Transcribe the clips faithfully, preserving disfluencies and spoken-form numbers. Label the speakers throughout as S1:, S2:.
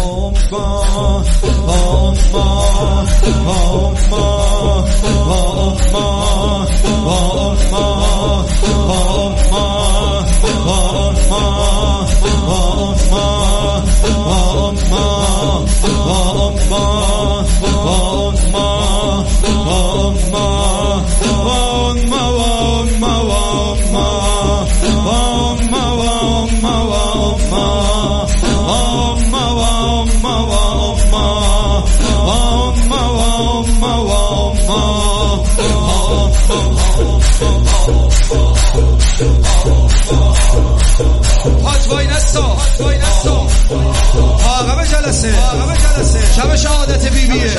S1: آقا جلسه شب شهادت بیبیه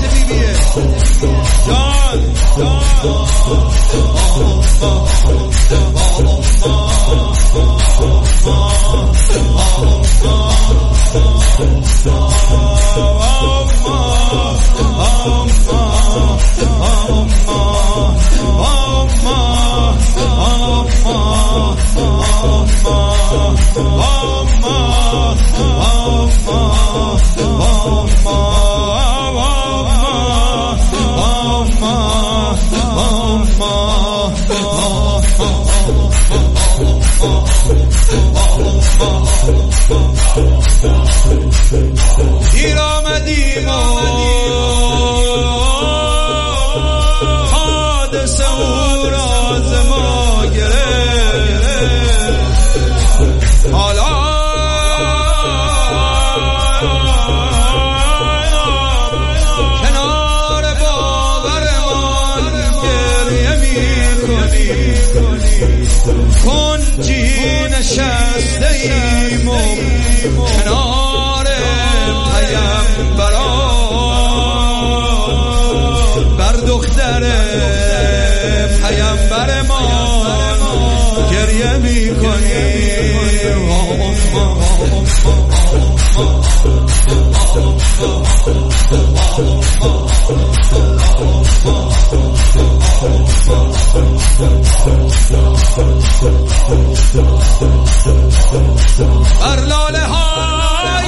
S1: جان دیر آمدیم حادثه او راز ما گرفت حالا کنار باورمان گریه می کنیم کنجی نشسته ایم و کنار پیمبران بر دختر پیمبر ما گریه می کنیم بر لاله های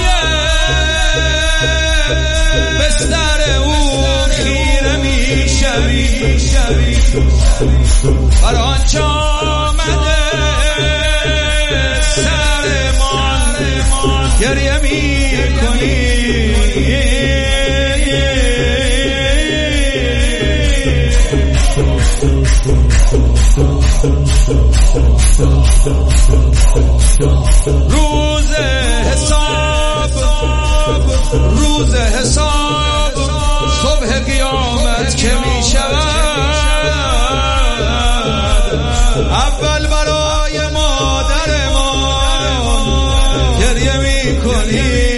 S1: بستر او خیره می شوی بر آنچه آمده سرمان گریه می کنی روز حساب روز حساب صبح قیامت که می شود اول برای مادر ما گریه می کنی